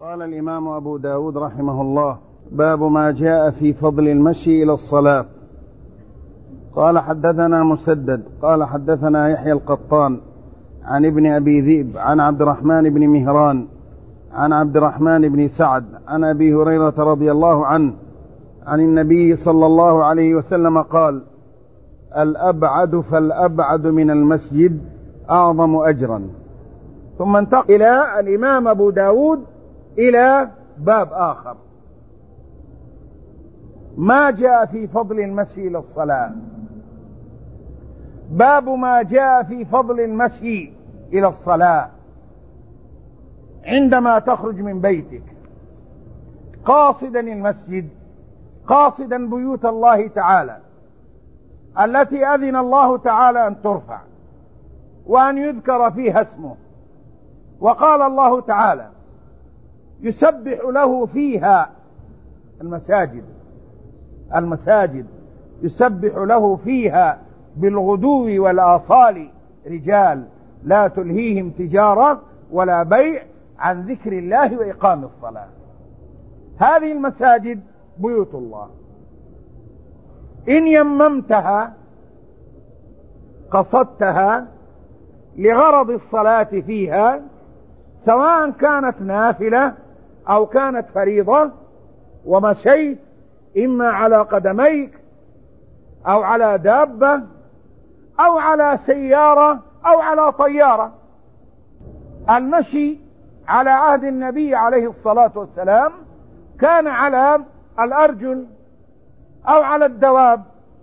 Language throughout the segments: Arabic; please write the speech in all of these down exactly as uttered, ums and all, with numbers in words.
قال الإمام أبو داود رحمه الله: باب ما جاء في فضل المشي إلى الصلاة. قال: حدثنا مسدد قال حدثنا يحيى القطان عن ابن أبي ذئب عن عبد الرحمن بن مهران عن عبد الرحمن بن سعد عن أبي هريرة رضي الله عنه عن النبي صلى الله عليه وسلم قال: الأبعد فالأبعد من المسجد أعظم أجرا. ثم انتقل إلى الإمام أبو داود إلى باب آخر: ما جاء في فضل المشي إلى الصلاة. باب ما جاء في فضل المشي إلى الصلاة عندما تخرج من بيتك قاصدا المسجد، قاصدا بيوت الله تعالى التي أذن الله تعالى أن ترفع وأن يذكر فيها اسمه. وقال الله تعالى: يسبح له فيها المساجد المساجد يسبح له فيها بالغدو والآصال رجال لا تلهيهم تجارة ولا بيع عن ذكر الله وإقام الصلاة. هذه المساجد بيوت الله، إن يممتها قصدتها لغرض الصلاة فيها، سواء كانت نافلة أو كانت فريضة، ومشيت إما على قدميك أو على دابة أو على سيارة أو على طيارة. المشي على عهد النبي عليه الصلاة والسلام كان على الأرجل أو على الدواب.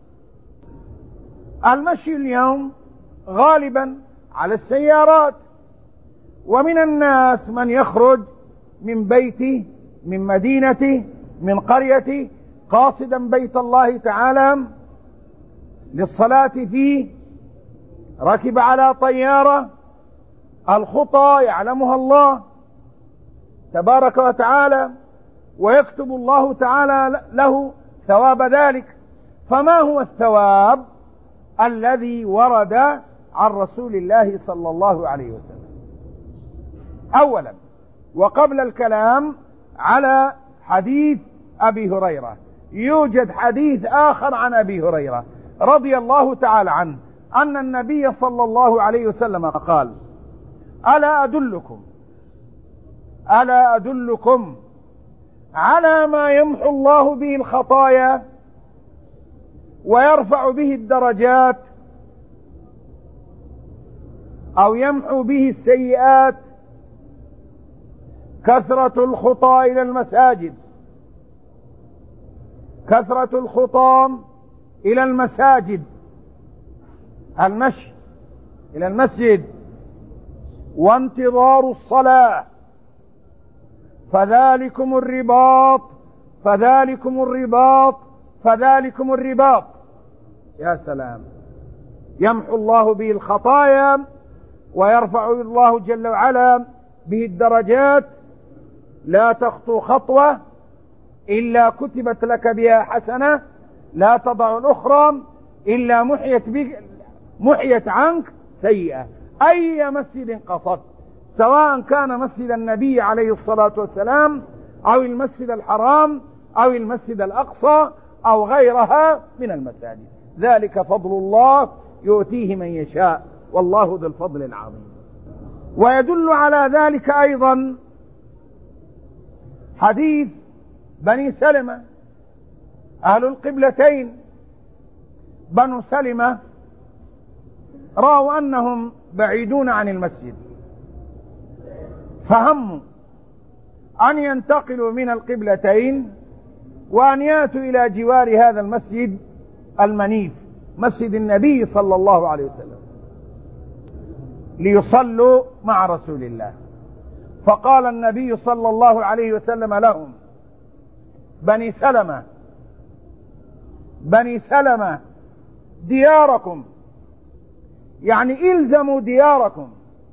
المشي اليوم غالبا على السيارات، ومن الناس من يخرج من بيته، من مدينته، من قريته، قاصدا بيت الله تعالى للصلاة فيه، ركب على طيارة. الخطى يعلمها الله تبارك وتعالى، ويكتب الله تعالى له ثواب ذلك. فما هو الثواب الذي ورد عن رسول الله صلى الله عليه وسلم؟ أولا، وقبل الكلام على حديث أبي هريرة، يوجد حديث آخر عن أبي هريرة رضي الله تعالى عنه أن النبي صلى الله عليه وسلم قال: ألا أدلكم ألا أدلكم على ما يمحو الله به الخطايا ويرفع به الدرجات، أو يمحو به السيئات؟ كثرة الخطى إلى المساجد كثرة الخطى إلى المساجد، المشي إلى المسجد، وانتظار الصلاة، فذلكم الرباط فذلكم الرباط فذلكم الرباط. يا سلام! يمحو الله به الخطايا ويرفع الله جل وعلا به الدرجات. لا تخطو خطوة إلا كتبت لك بها حسنة، لا تضع الأخرى إلا محيت, بك محيت عنك سيئة. أي مسجد قصدت، سواء كان مسجد النبي عليه الصلاة والسلام أو المسجد الحرام أو المسجد الأقصى أو غيرها من المساجد، ذلك فضل الله يؤتيه من يشاء، والله ذو الفضل العظيم. ويدل على ذلك أيضا حديث بني سلمة أهل القبلتين. بنو سلمة رأوا أنهم بعيدون عن المسجد، فهموا أن ينتقلوا من القبلتين وأن يأتوا إلى جوار هذا المسجد المنيف، مسجد النبي صلى الله عليه وسلم، ليصلوا مع رسول الله. فقال النبي صلى الله عليه وسلم لهم: بني سلمة بني سلمة دياركم، يعني إلزموا دياركم،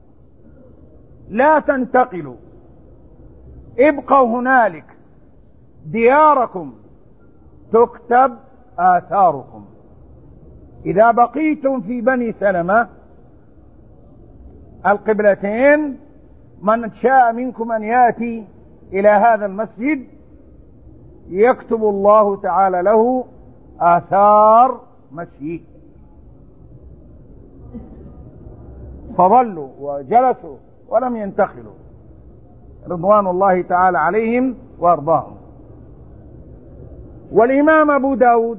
لا تنتقلوا، ابقوا هنالك، دياركم تكتب آثاركم. إذا بقيتم في بني سلمة القبلتين، من شاء منكم أن يأتي إلى هذا المسجد يكتب الله تعالى له آثار مشيه. فظلوا وجلسوا ولم ينتقلوا رضوان الله تعالى عليهم وارضاهم. والإمام أبو داود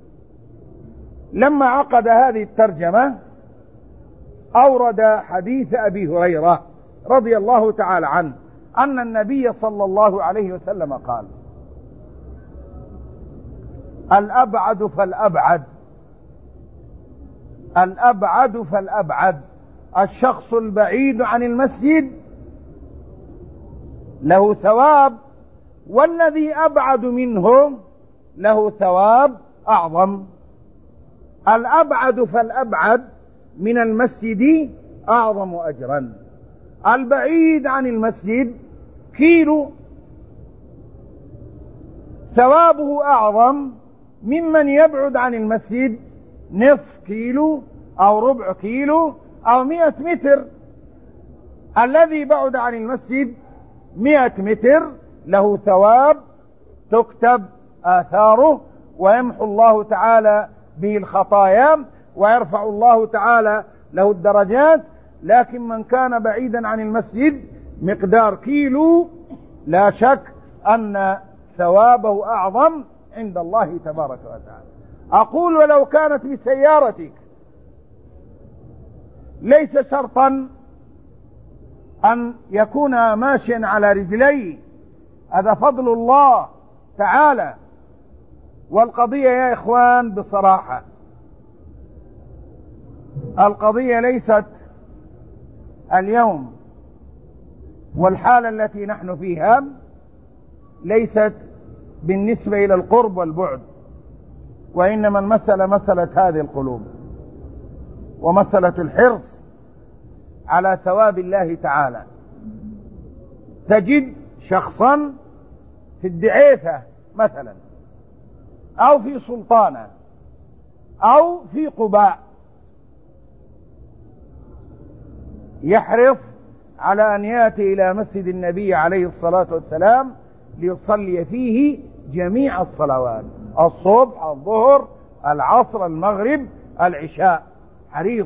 لما عقد هذه الترجمة أورد حديث أبي هريرة رضي الله تعالى عنه أن النبي صلى الله عليه وسلم قال: الأبعد فالأبعد، الأبعد فالأبعد، الشخص البعيد عن المسجد له ثواب، والذي أبعد منه له ثواب أعظم. الأبعد فالأبعد من المسجد أعظم أجرا. البعيد عن المسجد كيلو ثوابه أعظم ممن يبعد عن المسجد نصف كيلو أو ربع كيلو أو مئة متر. الذي بعد عن المسجد مئة متر له ثواب تكتب آثاره ويمحو الله تعالى به الخطايا ويرفع الله تعالى له الدرجات. لكن من كان بعيدا عن المسجد مقدار كيلو لا شك أن ثوابه أعظم عند الله تبارك وتعالى. أقول ولو كانت بسيارتك، ليس شرطا أن يكون ماشيا على رجليه، هذا فضل الله تعالى. والقضية يا إخوان بصراحة، القضية ليست اليوم والحالة التي نحن فيها ليست بالنسبة إلى القرب والبعد، وإنما المسألة مسألة هذه القلوب ومسألة الحرص على ثواب الله تعالى. تجد شخصا في الدعيثة مثلا أو في سلطانة أو في قباء يحرص على أن يأتي إلى مسجد النبي عليه الصلاة والسلام ليصلي فيه جميع الصلوات، الصبح، الظهر، العصر، المغرب، العشاء، حريص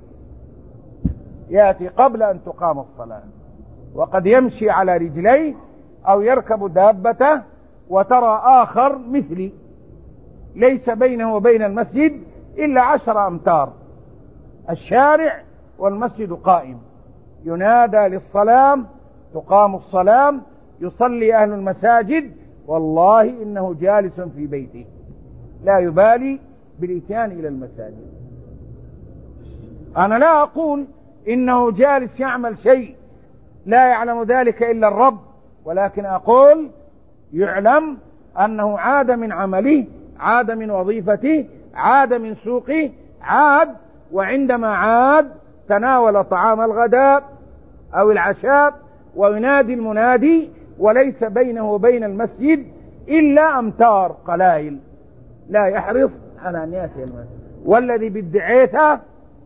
يأتي قبل أن تقام الصلاة. وقد يمشي على رجليه أو يركب دابته، وترى آخر مثلي ليس بينه وبين المسجد إلا عشر أمتار، الشارع والمسجد قائم، ينادى للصلاة، تقام الصلاة، يصلي أهل المساجد، والله إنه جالس في بيته لا يبالي بالإتيان إلى المساجد. أنا لا أقول إنه جالس يعمل شيء لا يعلم ذلك إلا الرب، ولكن أقول يعلم أنه عاد من عمله، عاد من وظيفته، عاد من سوقه، عاد، وعندما عاد تناول طعام الغداء أو العشاء وينادي المنادي، وليس بينه وبين المسجد إلا أمتار قلائل، لا يحرص على أن يأتي المسجد. والذي بالدعيثة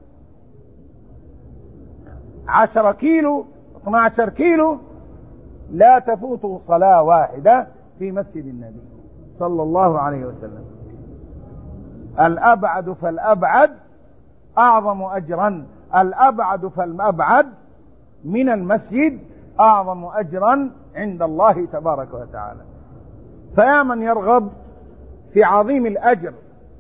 عشر كيلو، اثنا عشر كيلو، لا تفوته صلاة واحدة في مسجد النبي صلى الله عليه وسلم. الأبعد فالأبعد أعظم أجرا، الأبعد فالأبعد من المسجد أعظم أجرا عند الله تبارك وتعالى. فيا من يرغب في عظيم الأجر،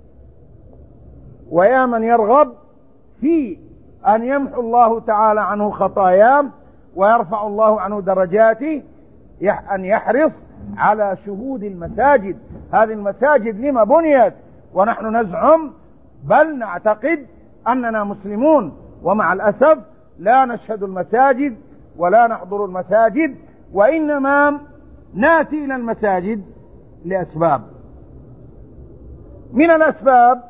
ويا من يرغب في أن يمحو الله تعالى عنه خطاياه ويرفع الله عنه درجاته، أن يحرص على شهود المساجد. هذه المساجد لما بنيت ونحن نزعم بل نعتقد أننا مسلمون، ومع الأسف لا نشهد المساجد ولا نحضر المساجد، وإنما نأتي إلى المساجد لأسباب. من الأسباب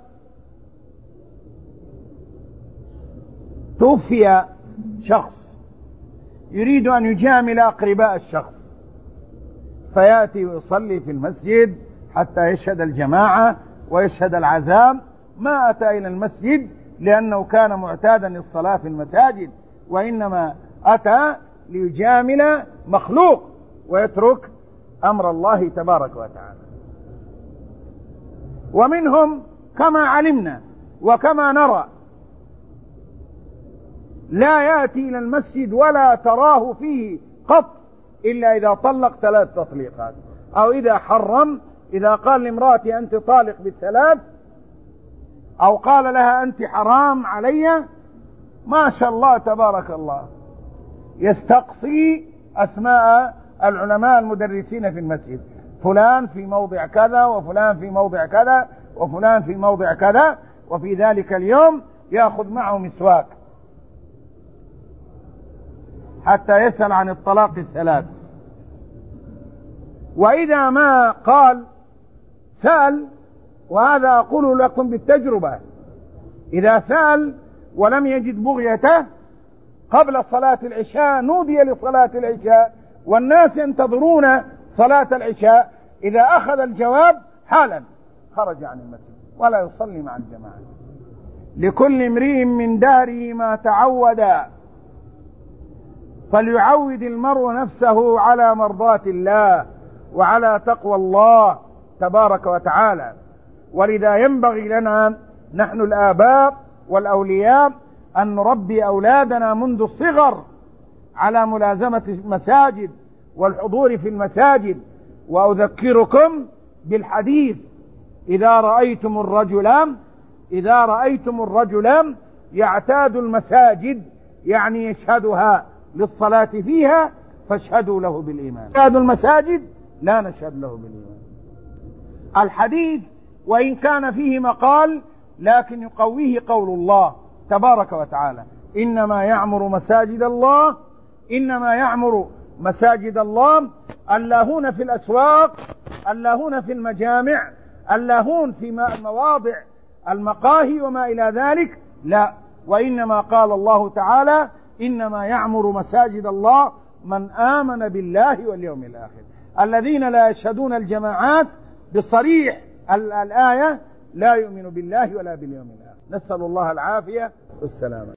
توفي شخص يريد أن يجامل أقرباء الشخص، فيأتي ويصلي في المسجد حتى يشهد الجماعة ويشهد العزاء. ما أتى إلى المسجد لأنه كان معتادا الصلاة في المساجد، وإنما أتى ليجامل مخلوق ويترك أمر الله تبارك وتعالى. ومنهم كما علمنا وكما نرى لا يأتي إلى المسجد ولا تراه فيه قط إلا إذا طلق ثلاث تطليقات، أو إذا حرم، إذا قال لامرأتي أنت طالق بالثلاث، أو قال لها أنت حرام علي، ما شاء الله تبارك الله، يستقصي أسماء العلماء المدرسين في المسجد، فلان في موضع كذا وفلان في موضع كذا وفلان في موضع كذا، وفي ذلك اليوم يأخذ معه مسواك حتى يسأل عن الطلاق الثلاث. وإذا ما قال سأل، وهذا أقول لكم بالتجربة، إذا سأل ولم يجد بغيته قبل صلاة العشاء نودي لصلاة العشاء والناس ينتظرون صلاة العشاء، إذا أخذ الجواب حالا خرج عن المسجد ولا يصلي مع الجماعة. لكل امرئ من داره ما تعود، فليعود المرء نفسه على مرضاة الله وعلى تقوى الله تبارك وتعالى. ولذا ينبغي لنا نحن الآباء والأولياء أن نربي أولادنا منذ الصغر على ملازمة المساجد والحضور في المساجد. وأذكركم بالحديث: إذا رأيتم الرجل إذا رأيتم الرجل يعتاد المساجد، يعني يشهدها للصلاة فيها، فاشهدوا له بالإيمان. يعتاد المساجد لا نشهد له بالإيمان. الحديث وإن كان فيه مقال لكن يقويه قول الله تبارك وتعالى: إنما يعمر مساجد الله إنما يعمر مساجد الله اللاهون في الأسواق، اللاهون في المجامع، اللاهون في مواضع المقاهي وما إلى ذلك، لا، وإنما قال الله تعالى: إنما يعمر مساجد الله من آمن بالله واليوم الآخر. الذين لا يشهدون الجماعات بصريح الآية لا يؤمن بالله ولا باليوم الآخر. نسأل الله العافية والسلامة.